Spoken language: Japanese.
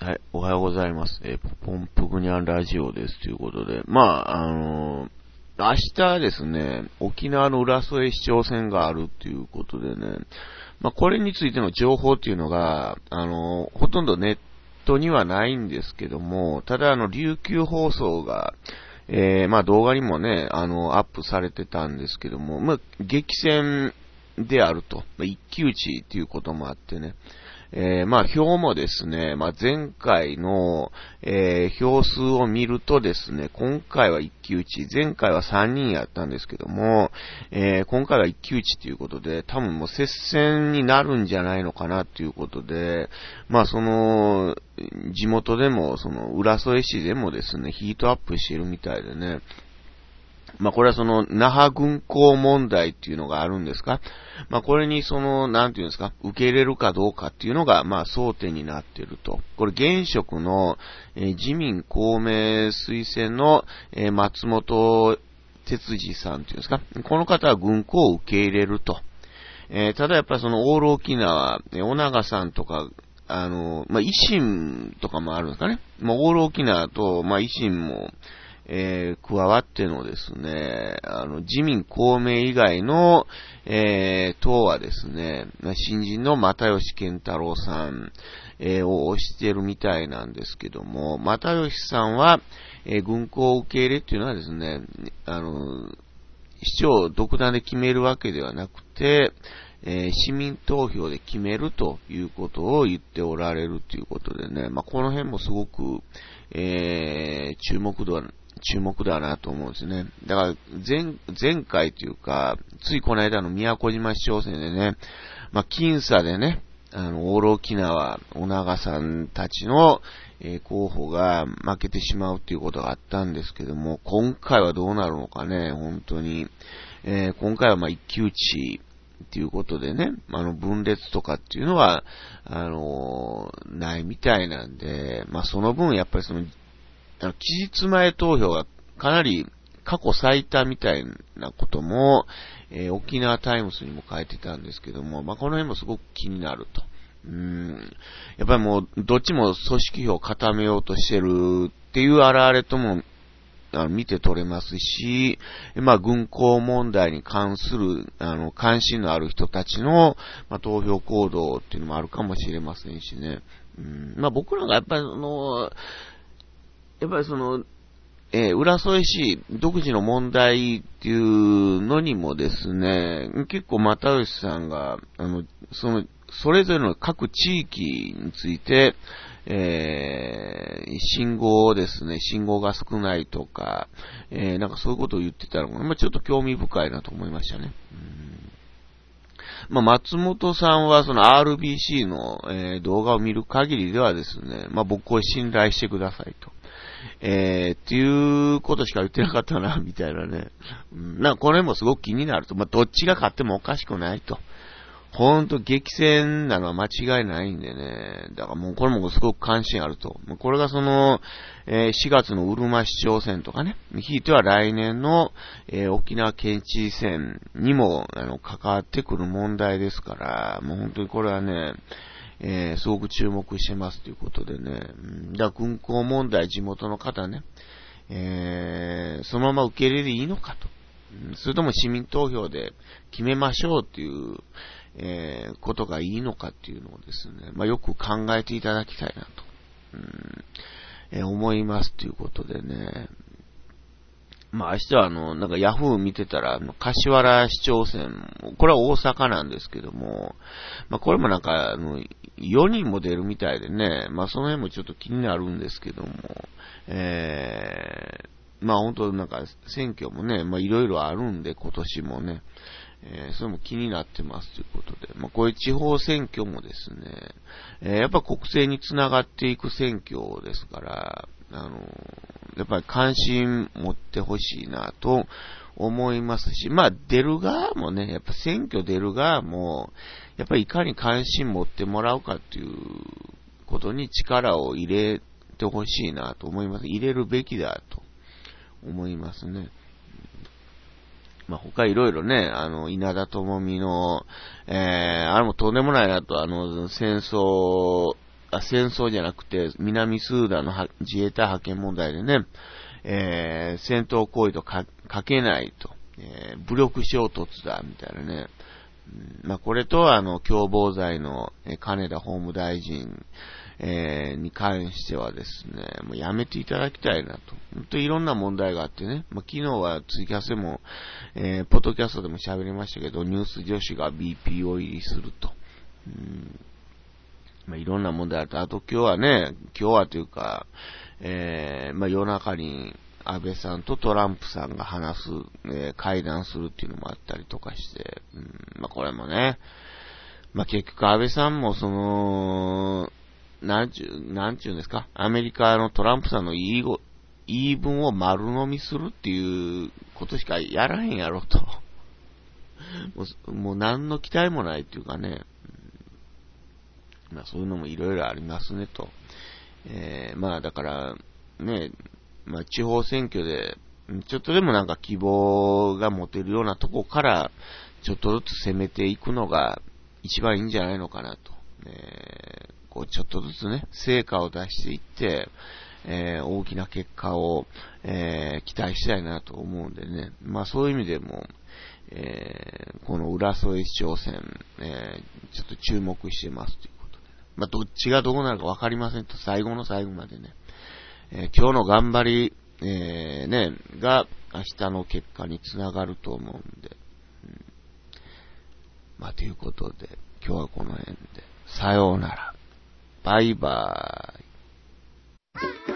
はい、おはようございます。ポンプグニャンラジオですということで、明日ですね、沖縄の浦添市長選があるっていうことでね、これについての情報っていうのが、ほとんどネットにはないんですけども、ただ琉球放送が、動画にもね、アップされてたんですけども、激戦であると、一騎打ちっていうこともあってね、票もですね、前回の、票数を見るとですね、今回は一騎打ち、前回は3人やったんですけども、今回は一騎打ちということで、多分もう接戦になるんじゃないのかなということで、地元でも、浦添市でもですね、ヒートアップしてるみたいでね、これは那覇軍港問題っていうのがあるんですか？これになんていうんですか、受け入れるかどうかっていうのが、争点になっていると。これ現職の、自民公明推薦の、松本哲司さんっていうんですか、この方は軍港を受け入れると。ただやっぱりオール沖縄、尾長さんとか、維新とかもあるんですかね。オール沖縄と、維新も、加わってのですね、自民公明以外の、党はですね、新人の又吉健太郎さん、を推してるみたいなんですけども、又吉さんは、軍港受け入れっていうのはですね、市長を独断で決めるわけではなくて、市民投票で決めるということを言っておられるということでね、この辺もすごく、注目だなと思うんですね。だから前回というか、ついこの間の宮古島市長選でね、僅差でね、オール沖縄、尾長さんたちの、候補が負けてしまうっていうことがあったんですけども、今回はどうなるのかね、本当に。今回は一騎打ちっていうことでね、分裂とかっていうのは、ないみたいなんで、その分やっぱり期日前投票がかなり過去最多みたいなことも、沖縄タイムスにも書いてたんですけども、この辺もすごく気になると。やっぱりもう、どっちも組織票を固めようとしてるっていう現れとも、見て取れますし、軍港問題に関する、関心のある人たちの、投票行動っていうのもあるかもしれませんしね。僕らがやっぱり浦添市独自の問題っていうのにもですね、結構又吉さんが、それぞれの各地域について、信号が少ないとか、そういうことを言ってたのが、ちょっと興味深いなと思いましたね。松本さんはRBC の、動画を見る限りではですね、僕を信頼してくださいと。っていうことしか言ってなかったな、みたいなね。これもすごく気になると。どっちが勝ってもおかしくないと。ほんと激戦なのは間違いないんでね。だからもうこれもすごく関心あると。これが4月のうるま市長選とかね。ひいては来年の、沖縄県知事選にも、関わってくる問題ですから、もう本当にこれはね、すごく注目してますということでね。だから軍港問題地元の方ね、そのまま受け入れでいいのかと。それとも市民投票で決めましょうっていう、ことがいいのかっていうのをですね、よく考えていただきたいなと、思いますということでね。明日はヤフー見てたら、柏原市長選、これは大阪なんですけども、これも4人も出るみたいでね、その辺もちょっと気になるんですけども、本当選挙もね、いろいろあるんで、今年もね、それも気になってますということで、こういう地方選挙もですね、やっぱ国政につながっていく選挙ですから、やっぱり関心持ってほしいなと思いますし、出る側もね、やっぱ選挙出る側も、やっぱりいかに関心持ってもらうかっていうことに力を入れてほしいなと思います。入れるべきだと思いますね。他いろいろね、稲田朋美の、あれもとんでもないなと、戦争、 戦争じゃなくて、南スーダンの自衛隊派遣問題でね、戦闘行為とかけないと、武力衝突だ、みたいなね。これと共謀罪の、金田法務大臣、に関してはですね、もうやめていただきたいなと。本当いろんな問題があってね、昨日はツイキャスでも、ポッドキャストでも喋りましたけど、ニュース女子が BPO 入りすると。いろんな問題あって、あと今日はというか、夜中に安倍さんとトランプさんが話す、会談するっていうのもあったりとかして、これもね、結局安倍さんもなんちゅうんですか、アメリカのトランプさんの言い分を丸飲みするっていうことしかやらへんやろと。もう何の期待もないっていうかね、そういうのもいろいろありますねと。だからね、地方選挙でちょっとでもなんか希望が持てるようなとこからちょっとずつ攻めていくのが一番いいんじゃないのかなと。ちょっとずつね、成果を出していって、大きな結果を、期待したいなと思うんでね。そういう意味でも、この浦添市長選、ちょっと注目してますということで、どっちがどうなるかわかりませんと、最後の最後までね。今日の頑張り、が明日の結果につながると思うんで。ということで、今日はこの辺で。さようなら。バイバーイ。